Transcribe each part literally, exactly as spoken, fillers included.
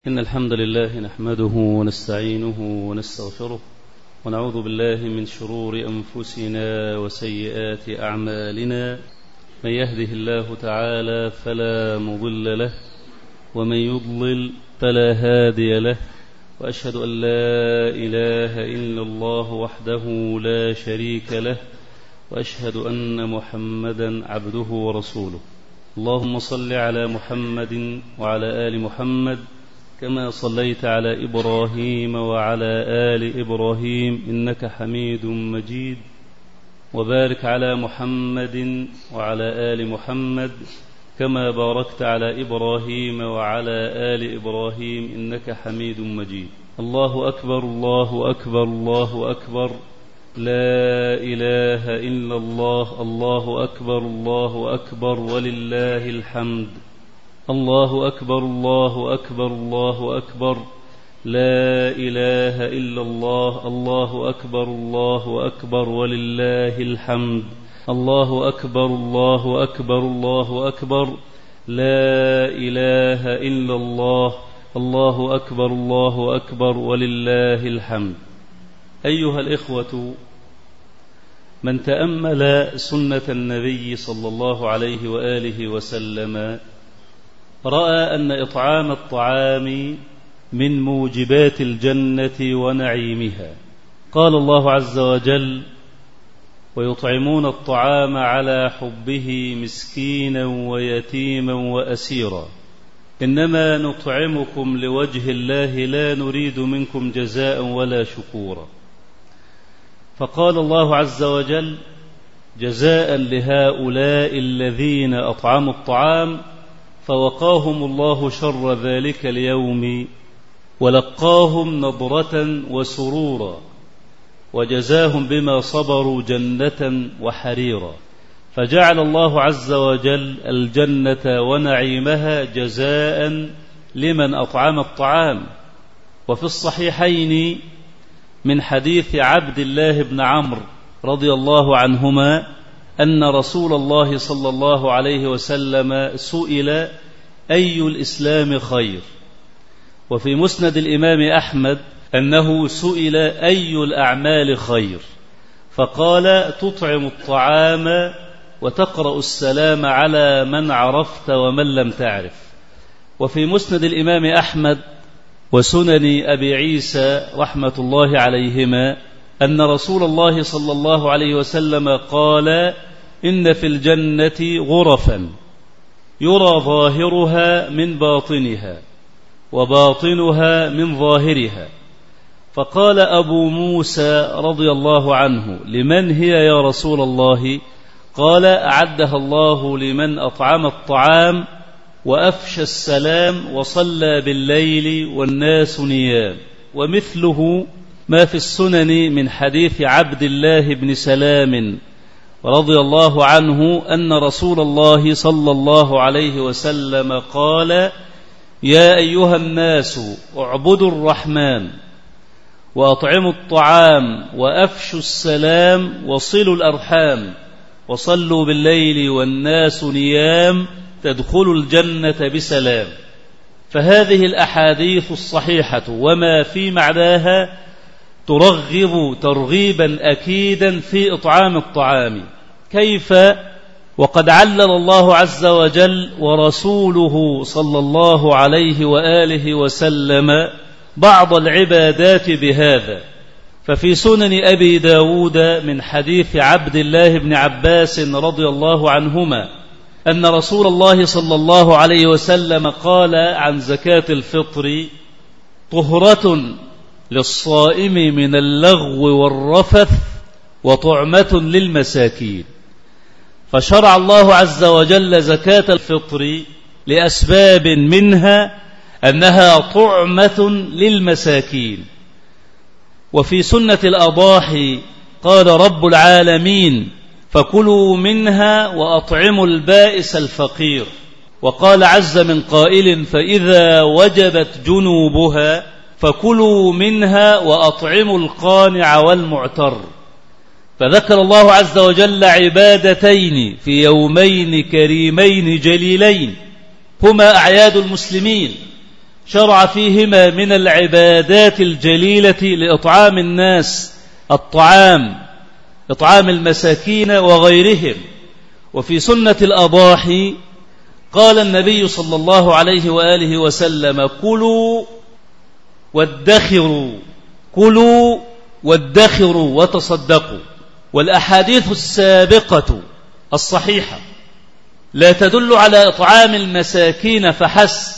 إن الحمد لله نحمده ونستعينه ونستغفره ونعوذ بالله من شرور أنفسنا وسيئات أعمالنا. من يهده الله تعالى فلا مضل له ومن يضلل فلا هادي له، وأشهد أن لا إله إلا الله وحده لا شريك له، وأشهد أن محمدا عبده ورسوله. اللهم صل على محمد وعلى آل محمد كما صليت على إبراهيم وعلى آل إبراهيم إنك حميد مجيد، وبارك على محمد وعلى آل محمد كما باركت على إبراهيم وعلى آل إبراهيم إنك حميد مجيد. الله أكبر الله أكبر الله أكبر، لا إله إلا الله، الله أكبر الله أكبر ولله الحمد. الله أكبر الله أكبر الله أكبر، لا إله إلا الله، الله أكبر الله أكبر ولله الحمد. الله أكبر الله أكبر الله أكبر، لا إله إلا الله، الله أكبر الله أكبر ولله الحمد. أيها الإخوة، من تأمل سنة النبي صلى الله عليه وآله وسلم رأى أن إطعام الطعام من موجبات الجنة ونعيمها. قال الله عز وجل: ويطعمون الطعام على حبه مسكينا ويتيما وأسيرا، إنما نطعمكم لوجه الله لا نريد منكم جزاء ولا شكورا. فقال الله عز وجل: جزاء لهؤلاء الذين أطعموا الطعام فوقاهم الله شر ذلك اليوم ولقاهم نضرة وسرورا وجزاهم بما صبروا جنة وحريرا. فجعل الله عز وجل الجنة ونعيمها جزاء لمن أطعم الطعام. وفي الصحيحين من حديث عبد الله بن عمرو رضي الله عنهما أن رسول الله صلى الله عليه وسلم سئل: أي الإسلام خير؟ وفي مسند الإمام أحمد أنه سئل: أي الأعمال خير؟ فقال: تطعم الطعام وتقرأ السلام على من عرفت ومن لم تعرف. وفي مسند الإمام أحمد وسنن أبي عيسى رحمة الله عليهما أن رسول الله صلى الله عليه وسلم قال: إن في الجنة غرفا يرى ظاهرها من باطنها وباطنها من ظاهرها. فقال أبو موسى رضي الله عنه: لمن هي يا رسول الله؟ قال: أعدها الله لمن أطعم الطعام وأفشى السلام وصلى بالليل والناس نيام. ومثله ما في السنن من حديث عبد الله بن سلام رضي الله عنه أن رسول الله صلى الله عليه وسلم قال: يا أيها الناس اعبدوا الرحمن وأطعموا الطعام وأفشوا السلام وصلوا الأرحام وصلوا بالليل والناس نيام تدخلوا الجنة بسلام. فهذه الأحاديث الصحيحة وما في معناها ترغب ترغيبا أكيدا في إطعام الطعام. كيف وقد علل الله عز وجل ورسوله صلى الله عليه وآله وسلم بعض العبادات بهذا. ففي سنن أبي داود من حديث عبد الله بن عباس رضي الله عنهما أن رسول الله صلى الله عليه وسلم قال عن زكاة الفطر: طهرة للصائم من اللغو والرفث وطعمة للمساكين. فشرع الله عز وجل زكاة الفطر لأسباب، منها أنها طعمة للمساكين. وفي سنة الأضاحي قال رب العالمين: فكلوا منها وأطعموا البائس الفقير. وقال عز من قائل: فإذا وجبت جنوبها فكلوا منها وأطعموا القانع والمعتر. فذكر الله عز وجل عبادتين في يومين كريمين جليلين هما أعياد المسلمين، شرع فيهما من العبادات الجليلة لإطعام الناس الطعام، إطعام المساكين وغيرهم. وفي سنة الأضاحي قال النبي صلى الله عليه وآله وسلم: كلوا وادخروا، كلوا وادخروا وتصدقوا. والأحاديث السابقة الصحيحة لا تدل على إطعام المساكين فحسب،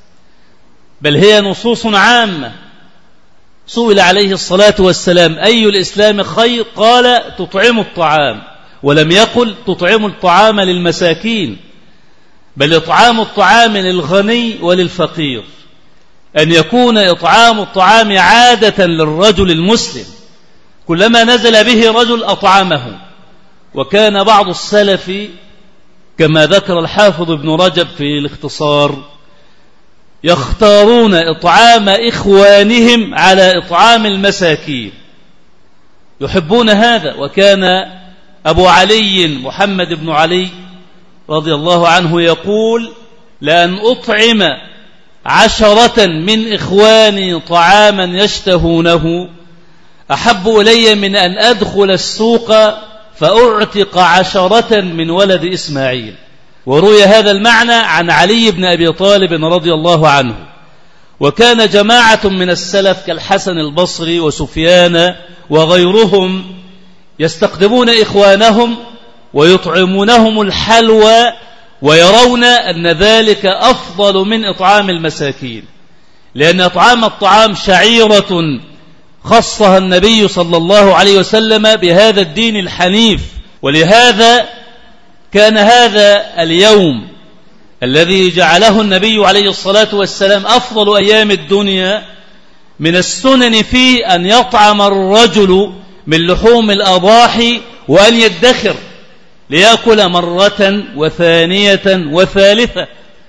بل هي نصوص عامة. سئل عليه الصلاة والسلام: أي الإسلام خير؟ قال: تطعم الطعام. ولم يقل تطعم الطعام للمساكين، بل إطعام الطعام للغني وللفقير، أن يكون إطعام الطعام عادة للرجل المسلم، كلما نزل به رجل أطعمه. وكان بعض السلف كما ذكر الحافظ ابن رجب في الاختصار يختارون إطعام إخوانهم على إطعام المساكين، يحبون هذا. وكان أبو علي محمد بن علي رضي الله عنه يقول: لأن أطعم عشرة من إخواني طعاما يشتهونه أحب إلي من أن أدخل السوق فأعتق عشرة من ولد إسماعيل. وروي هذا المعنى عن علي بن أبي طالب رضي الله عنه. وكان جماعة من السلف كالحسن البصري وسفيان وغيرهم يستقدمون إخوانهم ويطعمونهم الحلوى، ويرون أن ذلك أفضل من إطعام المساكين، لأن إطعام الطعام شعيرة خصها النبي صلى الله عليه وسلم بهذا الدين الحنيف. ولهذا كان هذا اليوم الذي جعله النبي عليه الصلاة والسلام أفضل أيام الدنيا من السنن فيه أن يطعم الرجل من لحوم الأضاحي وأن يدخر ليأكل مرة وثانية وثالثة.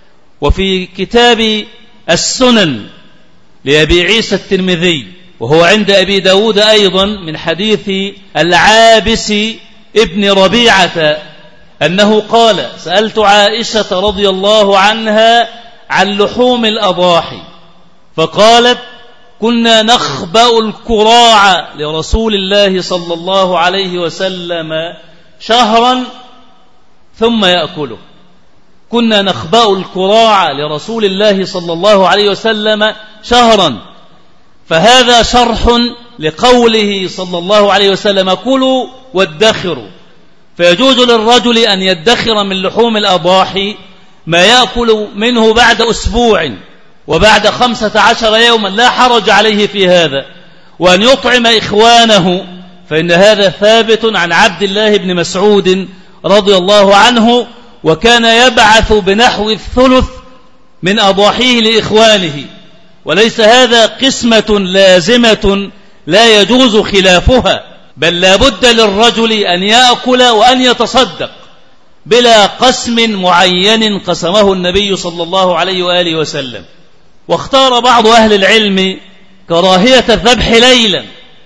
وفي كتاب السنن لأبي عيسى الترمذي، وهو عند أبي داود أيضا، من حديث العابس ابن ربيعة أنه قال: سألت عائشة رضي الله عنها عن لحوم الأضاحي فقالت: كنا نخبأ الكراع لرسول الله صلى الله عليه وسلم شهرا ثم يأكله. كنا نخبأ الكراع لرسول الله صلى الله عليه وسلم شهرا. فهذا شرح لقوله صلى الله عليه وسلم: كلوا وادخروا. فيجوز للرجل أن يدخر من لحوم الأضاحي ما يأكل منه بعد أسبوع وبعد خمسة عشر يوما، لا حرج عليه في هذا. وأن يطعم إخوانه، فإن هذا ثابت عن عبد الله بن مسعود رضي الله عنه، وكان يبعث بنحو الثلث من أضاحيه لإخوانه. وليس هذا قسمة لازمة لا يجوز خلافها، بل لا بد للرجل أن يأكل وأن يتصدق بلا قسم معين قسمه النبي صلى الله عليه وآله وسلم. واختار بعض أهل العلم كراهية الذبح ليلا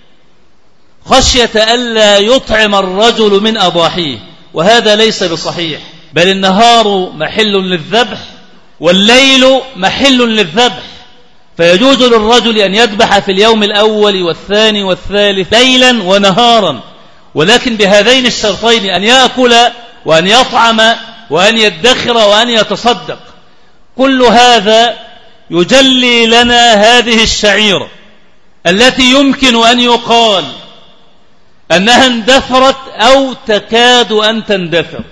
خشية ألا يطعم الرجل من أضاحيه، وهذا ليس بصحيح، بل النهار محل للذبح والليل محل للذبح. فيجوز للرجل أن يذبح في اليوم الأول والثاني والثالث ليلا ونهارا، ولكن بهذين الشرطين: أن يأكل وأن يطعم وأن يدخر وأن يتصدق. كل هذا يجلي لنا هذه الشعيرة التي يمكن أن يقال أنها اندثرت أو تكاد أن تندثر.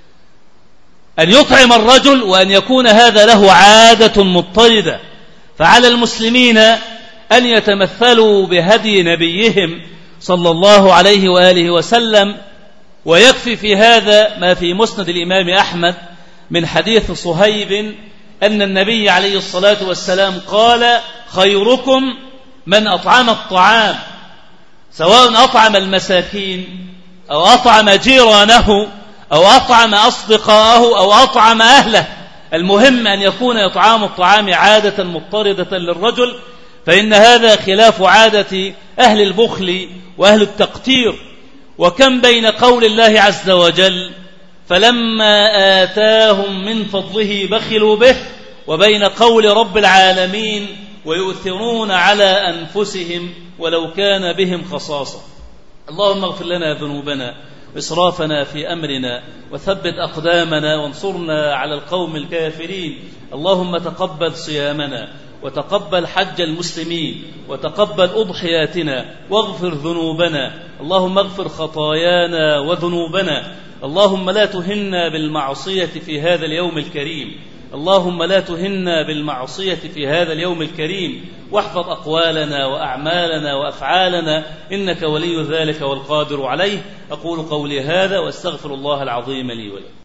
أن يطعم الرجل وأن يكون هذا له عادة مضطردة. فعلى المسلمين أن يتمثلوا بهدي نبيهم صلى الله عليه وآله وسلم. ويكفي في هذا ما في مسند الإمام أحمد من حديث صهيب أن النبي عليه الصلاة والسلام قال: خيركم من أطعم الطعام، سواء أطعم المساكين أو أطعم جيرانه أو أطعم أصدقاءه أو أطعم أهله. المهم أن يكون إطعام الطعام عادة مضطردة للرجل، فإن هذا خلاف عادة أهل البخل وأهل التقتير. وكم بين قول الله عز وجل: فلما آتاهم من فضله بخلوا به، وبين قول رب العالمين ويؤثرون على أنفسهم ولو كان بهم خصاصة. اللهم اغفر لنا ذنوبنا وإسرافنا في أمرنا وثبت أقدامنا وانصرنا على القوم الكافرين. اللهم تقبل صيامنا وتقبل حج المسلمين وتقبل أضحياتنا واغفر ذنوبنا. اللهم اغفر خطايانا وذنوبنا. اللهم لا تهنا بالمعصية في هذا اليوم الكريم. اللهم لا تهنا بالمعصية في هذا اليوم الكريم، واحفظ أقوالنا وأعمالنا وأفعالنا إنك ولي ذلك والقادر عليه. أقول قولي هذا وأستغفر الله العظيم لي ولكم.